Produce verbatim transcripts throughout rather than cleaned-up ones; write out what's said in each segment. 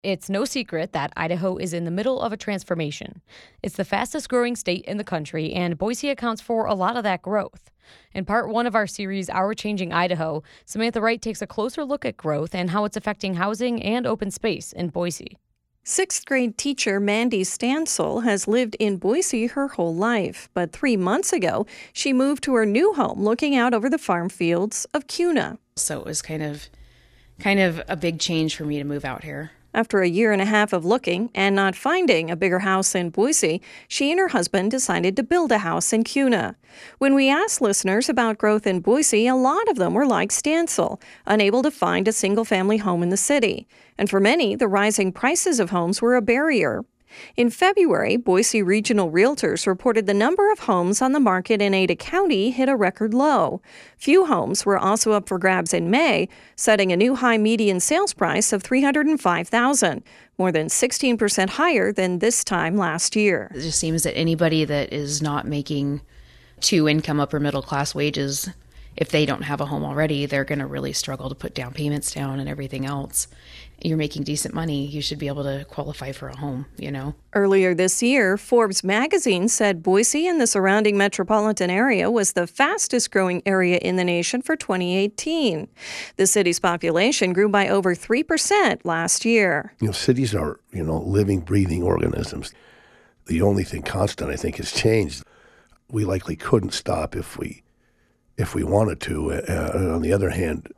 It's no secret that Idaho is in the middle of a transformation. It's the fastest growing state in the country, and Boise accounts for a lot of that growth. In part one of our series, Our Changing Idaho, Samantha Wright takes a closer look at growth and how it's affecting housing and open space in Boise. Sixth grade teacher Mandy Stansel has lived in Boise her whole life, but three months ago, she moved to her new home looking out over the farm fields of Kuna. So it was kind of, kind of a big change for me to move out here. After a year and a half of looking and not finding a bigger house in Boise, she and her husband decided to build a house in Kuna. When we asked listeners about growth in Boise, a lot of them were like Stansel, unable to find a single-family home in the city. And for many, the rising prices of homes were a barrier. In February, Boise Regional Realtors reported the number of homes on the market in Ada County hit a record low. Few homes were also up for grabs in May, setting a new high median sales price of three hundred five thousand dollars, more than sixteen percent higher than this time last year. It just seems that anybody that is not making two income upper middle class wages, if they don't have a home already, they're going to really struggle to put down payments down and everything else. You're making decent money, you should be able to qualify for a home, you know? Earlier this year, Forbes magazine said Boise and the surrounding metropolitan area was the fastest growing area in the nation for twenty eighteen. The city's population grew by over three percent last year. You know, cities are, you know, living, breathing organisms. The only thing constant, I think, has changed. We likely couldn't stop if we, if we wanted to. Uh, and on the other hand,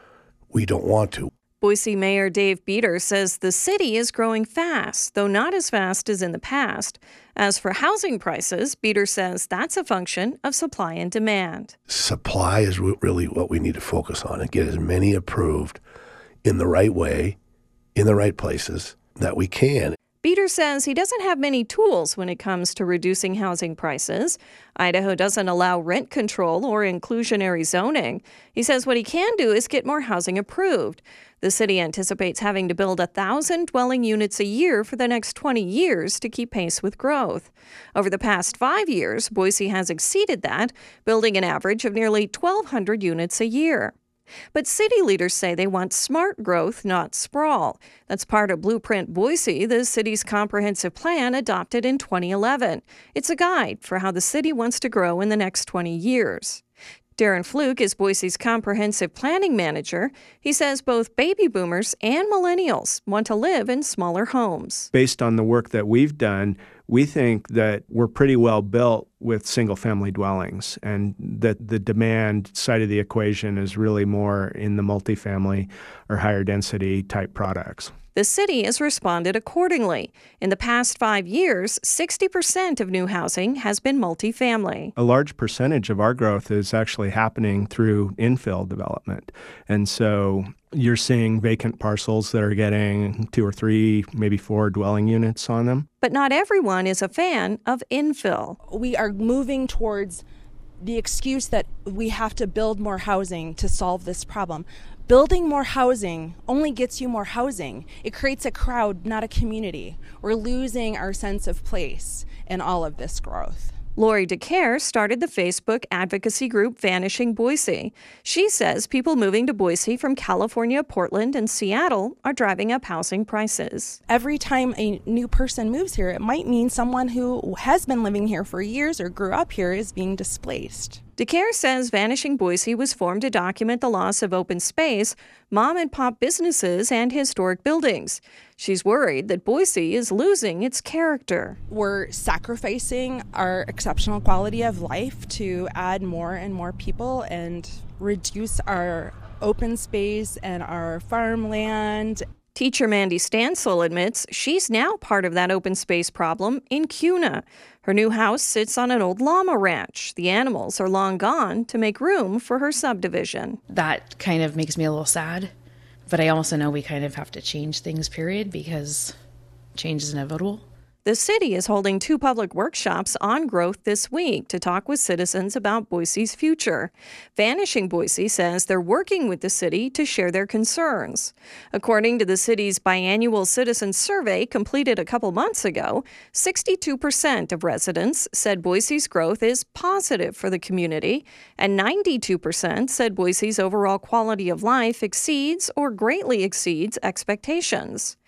we don't want to. Boise Mayor Dave Beater says the city is growing fast, though not as fast as in the past. As for housing prices, Beater says that's a function of supply and demand. Supply is really what we need to focus on and get as many approved in the right way, in the right places that we can. Beater says he doesn't have many tools when it comes to reducing housing prices. Idaho doesn't allow rent control or inclusionary zoning. He says what he can do is get more housing approved. The city anticipates having to build one thousand dwelling units a year for the next twenty years to keep pace with growth. Over the past five years, Boise has exceeded that, building an average of nearly twelve hundred units a year. But city leaders say they want smart growth, not sprawl. That's part of Blueprint Boise, the city's comprehensive plan adopted in twenty eleven. It's a guide for how the city wants to grow in the next twenty years. Darren Fluke is Boise's comprehensive planning manager. He says both baby boomers and millennials want to live in smaller homes. Based on the work that we've done, we think that we're pretty well built with single-family dwellings, and that the demand side of the equation is really more in the multifamily or higher density type products. The city has responded accordingly. In the past five years, sixty percent of new housing has been multifamily. A large percentage of our growth is actually happening through infill development. And so you're seeing vacant parcels that are getting two or three, maybe four dwelling units on them. But not everyone is a fan of infill. We are moving towards the excuse that we have to build more housing to solve this problem. Building more housing only gets you more housing. It creates a crowd, not a community. We're losing our sense of place in all of this growth. Lori DeCare started the Facebook advocacy group Vanishing Boise. She says people moving to Boise from California, Portland, and Seattle are driving up housing prices. Every time a new person moves here, it might mean someone who has been living here for years or grew up here is being displaced. DeCare says Vanishing Boise was formed to document the loss of open space, mom-and-pop businesses, and historic buildings. She's worried that Boise is losing its character. We're sacrificing our exceptional quality of life to add more and more people and reduce our open space and our farmland. Teacher Mandy Stansel admits she's now part of that open space problem in Kuna. Her new house sits on an old llama ranch. The animals are long gone to make room for her subdivision. That kind of makes me a little sad, but I also know we kind of have to change things, period, because change is inevitable. The city is holding two public workshops on growth this week to talk with citizens about Boise's future. Vanishing Boise says they're working with the city to share their concerns. According to the city's biannual citizen survey completed a couple months ago, sixty-two percent of residents said Boise's growth is positive for the community, and ninety-two percent said Boise's overall quality of life exceeds or greatly exceeds expectations.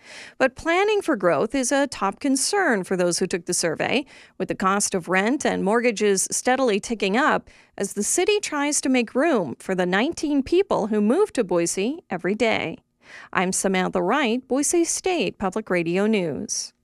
But planning for growth is a top concern for those who took the survey, with the cost of rent and mortgages steadily ticking up as the city tries to make room for the nineteen people who move to Boise every day. I'm Samantha Wright, Boise State Public Radio News.